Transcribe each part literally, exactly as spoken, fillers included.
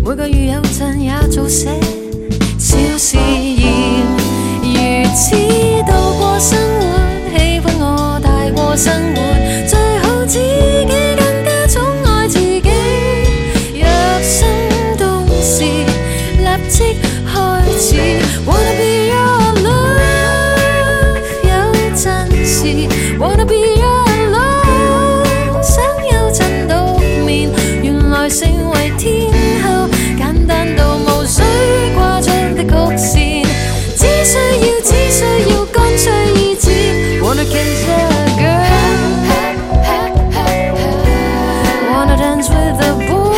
每個月有陣也做些小試驗，如此度過生活，喜歡我大過生活，最好自己更加寵愛自己。若心動時，立即開始。Wanna be your love， 有陣時 Wanna be your love， 想有陣到面，原來成為天后，簡單到無需誇張的曲線，只需要只需要乾脆意志。Wanna kiss a girl， Wanna dance with a boy，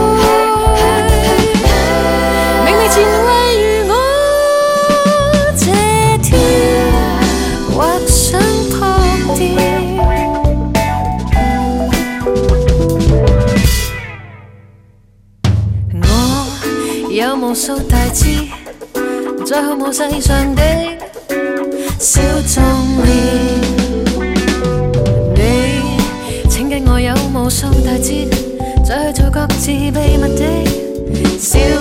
明媚前衛如我這天，或想撲跌。我有無數大志，再好無世上的小壯烈。你請跟我有無數大志，再去做各自秘密的小